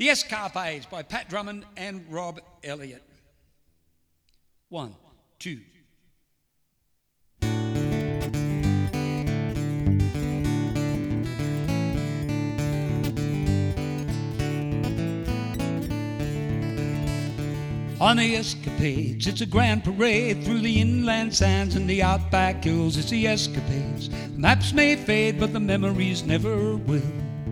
The Escapades by Pat Drummond and Rob Elliott. 1, 2. On the Escapades, it's a grand parade through the inland sands and the outback hills. It's the Escapades. The maps may fade, but the memories never will.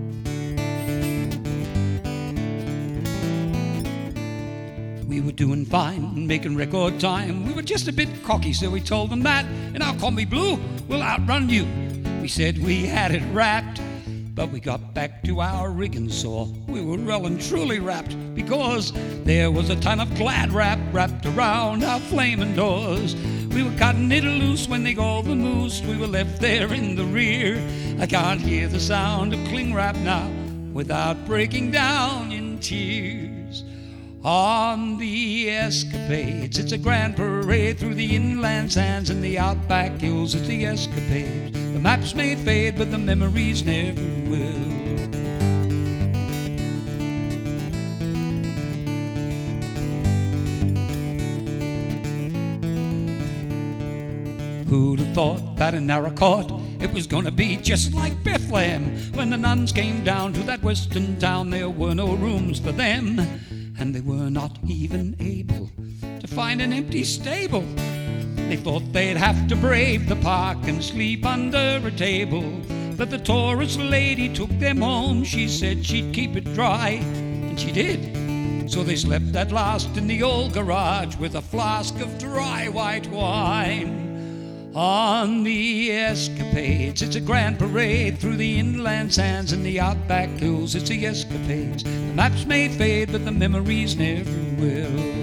We were doing fine, making record time. We were just a bit cocky, so we told them that. And now call me Blue, we'll outrun you. We said we had it wrapped, but we got back to our rigging saw. We were well and truly wrapped, because there was a ton of glad wrap wrapped around our flaming doors. We were cutting it loose when they called the moose. We were left there in the rear. I can't hear the sound of cling wrap now without breaking down in tears. On the Escapades, it's a grand parade through the inland sands and the outback hills. It's the Escapades. The maps may fade, but the memories never will. Who'd have thought that in Narracott it was gonna be just like Bethlehem? When the nuns came down to that western town, there were no rooms for them, and they were not even able to find an empty stable. They thought they'd have to brave the park and sleep under a table. But the tourist lady took them home. She said she'd keep it dry, and she did. So they slept at last in the old garage with a flask of dry white wine. On the Escapades, it's a grand parade through the inland sands and the outback hills. It's the Escapades. The maps may fade, but the memories never will.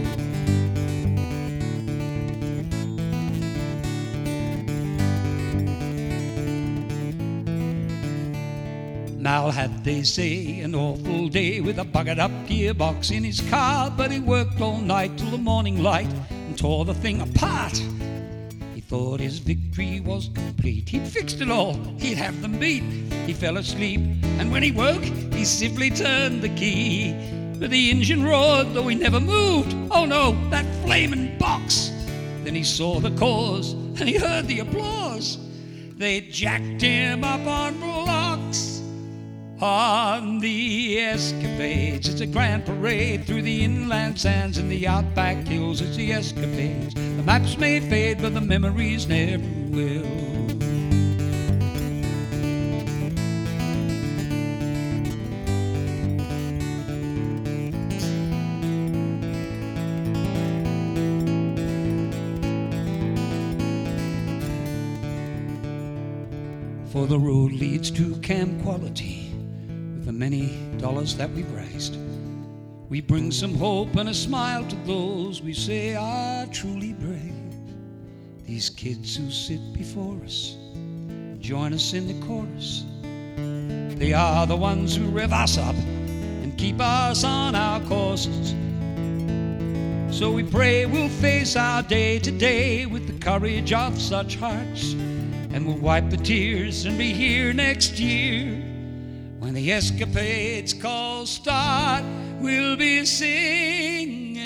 Mal had, they say, an awful day with a buggered up gearbox in his car, but he worked all night till the morning light and tore the thing apart. He thought his victory was complete. He'd fixed it all, he'd have them beat. He fell asleep, and when he woke, he simply turned the key. But the engine roared, though he never moved. Oh no, that flaming box! Then he saw the cause, and he heard the applause. They jacked him up on blocks. On the Escapades, it's a grand parade through the inland sands and the outback hills. It's the Escapades. The maps may fade, but the memories never will. For the road leads to Camp Quality. The many dollars that we've raised, we bring some hope and a smile to those we say are truly brave. These kids who sit before us, join us in the chorus. They are the ones who rev us up and keep us on our courses. So we pray we'll face our day to day with the courage of such hearts, and we'll wipe the tears and be here next year. When the Escapades call start, we'll be singing.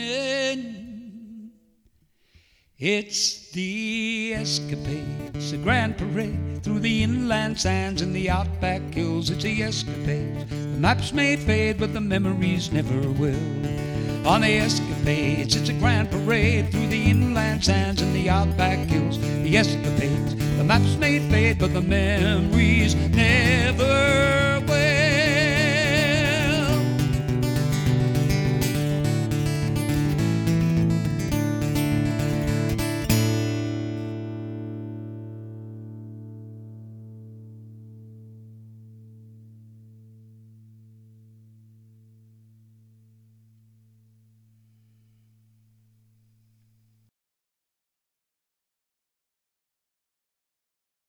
It's the Escapades, a grand parade through the inland sands and the outback hills. It's the Escapades. The maps may fade, but the memories never will. On the Escapades, it's a grand parade through the inland sands and the outback hills. The Escapades, the maps may fade, but the memories never